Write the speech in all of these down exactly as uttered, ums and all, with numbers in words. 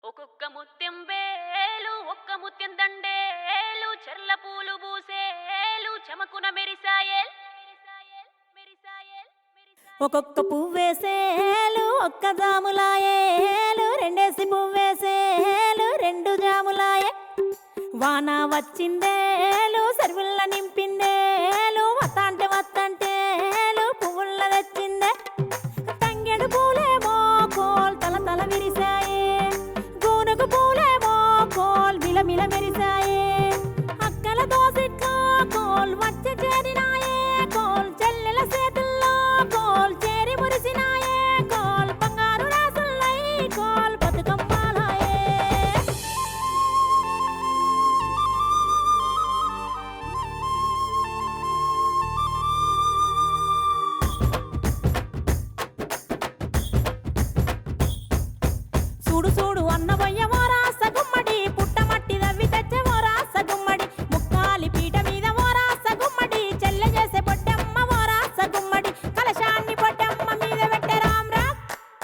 ఒక్కొక్క ముత్యం వేలు ఒక్క ముత్యం దండేలు చెర్ల పూలు బూసేలు చమకున మెరిసాయేల్ ఒక్కొక్క పువ్వేసేలు ఒక్క జాములాయేలు రెండేసి పువ్వేసేలు రెండు జాములాయే వాన వచ్చిందేలు సర్వుల్ల నింపిందేలు వత్తంటే వత్తంటేలు పువ్వుల్ల తెచ్చిందే తంగెడు పూలేమో కోల్ తల తల విరిసాయే గూనుగు పూలేమో కోల్ మిల మిల మెరిసాయే అక్కల దోసిట్లో కోల్ వచ్చి చేరినాయే కోల్ చెల్లెల చేతుల్లో కోల్ చేరి మురిసినాయే కోల్ బంగారు రాసుల్లై కోల్ బతుకమ్మాలాయే చూడు చూడు అన్నవయ్య ఓరా సగుమ్మడి పుట్టమట్టి రవ్వి తెచ్చే ఓరా సగుమ్మడి ముక్కాలి పీట మీద ఓరా సగుమ్మడి చెల్లె చేసే పొట్టమ్మ ఓరా సగుమ్మడి కలశాన్ని పొట్టమ్మ మీద పెట్టే రామ్ రామ్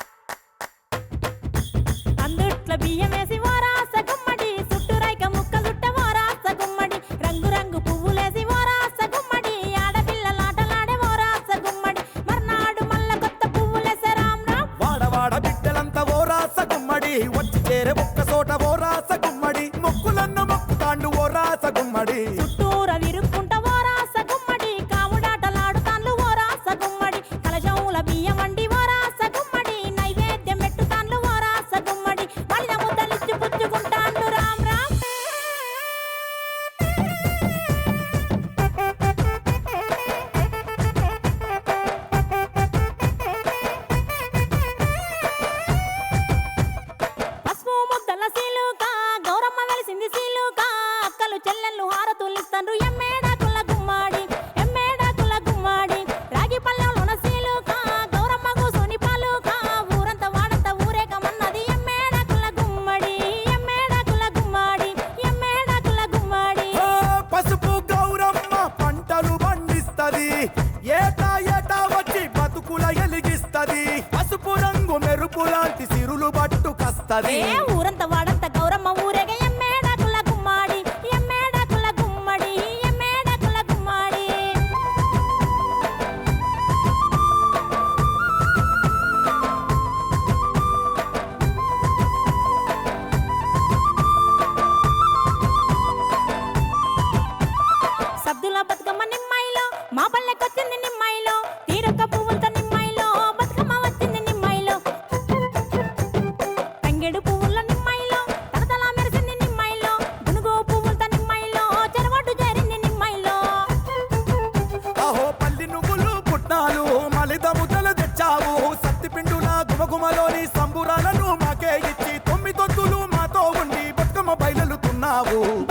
అందుట్ల బియ్యం వేసి ఓరా సగుమ్మడి చుట్టూ రైక ముక్క చుట్ట ఓరా సగుమ్మడి రంగు రంగు పువ్వులేసి ఓరా సగుమ్మడి ఆడపిల్లలాటలాడే ఓరా సగుమ్మడి మర్నాడు మల్ల కొత్త పువ్వులేసే రామ్ రామ్ వాడవాడ బిడ్డలంతా ఓ రాస గుమ్మడి వచ్చి చేరే ఒక్క చోట ఓ రాస గుమ్మడి మొక్కులన్న మొక్కుతాండు ఓ రాస గుమ్మడి చుట్టూర విరుక్కుంట ఓరా సగుమ్మడి కావుడాటలాడుతాన్లు ఓరా సగుమ్మడి కలశంల బియ్యం వండి ఓరా సగుమ్మడి నైవేద్యం పెట్టుతాన్లు ఓరా సగుమ్మడి మళ్ళీ ముద్దలిచ్చి పుచ్చుకుంటాన్లు రామ్ రామ్ పసుపు ముద్దల సీలుక గౌరమ్మ వెలిసింది సీలుక అక్కలు చెల్లెళ్ళు హారతులిస్తాండ్రు ఎమ్మేడాకుల గుమ్మాడి ఎమ్మేడాకుల గుమ్మాడి రాగి పల్లెంలోన సీలుక గౌరమ్మ కూసుని పాలుక ఊరంతా వాడంతా ఊరేగమన్నది ఎమ్మేడాకుల గుమ్మడి ఎమ్మేడాకుల గుమ్మాడి ఎమ్మేడాకుల గుమ్మాడి ఓ పసుపు గౌరమ్మ పంటలు పండిస్తది ఏటా ఏటా వచ్చి బతుకుల ఎలిగిస్తది పసుపు రంగు మెరుపు లాంటి సిరులు పట్టుకస్తది ఏ ఊరంతా వాడంతా గౌరమ్మ ఊరేగ ఎమ్మేడాకుల గుమ్మాడి ఎమ్మేడాకుల గుమ్మడి ఎమ్మేడాకుల గుమ్మాడి సద్దుల బతుకమ్మ నిమ్మాయిలో మా పల్లెకొచ్చింది నిమ్మాయిలో తీరొక్క పువ్వులతో నిమ్మాయిలో బతుకమ్మ వచ్చింది నిమ్మాయిలో తంగెడు పువ్వుల నిమ్మాయిలో తడతలా మెరిసింది నిమ్మాయిలో గునుగు పువ్వులతో నిమ్మాయిలో చెరవడ్డు చేరింది నిమ్మాయిలో అహో పల్లి నువ్వులు పుట్నాలు మలిదముతలు తెచ్చావు సత్తిపిండుల గుమగుమలోని సంబురాలను మాకే ఇచ్చి తొమ్మిదొత్తులు మాతో ఉండి బతుకమ్మ బయలుతున్నావు